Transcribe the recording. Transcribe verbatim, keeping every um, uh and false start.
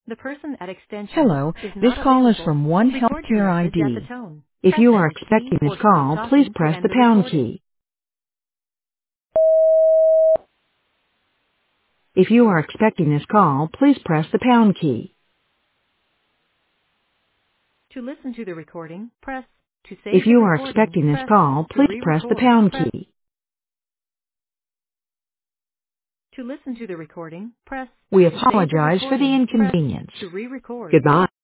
The person at extension Hello, is this not call is available. from One Record your Healthcare message at the I D. tone. If Press you are any key expecting this or keep call, please talking to press end the the pound recording. key. If you are expecting this call, please press the pound key. To listen to the recording, press. To If save the you are recording, expecting this press. call, To please press the re-record, pound press. key. To listen to the recording, press. We To save the apologize for the recording, press. inconvenience. To re-record. Goodbye.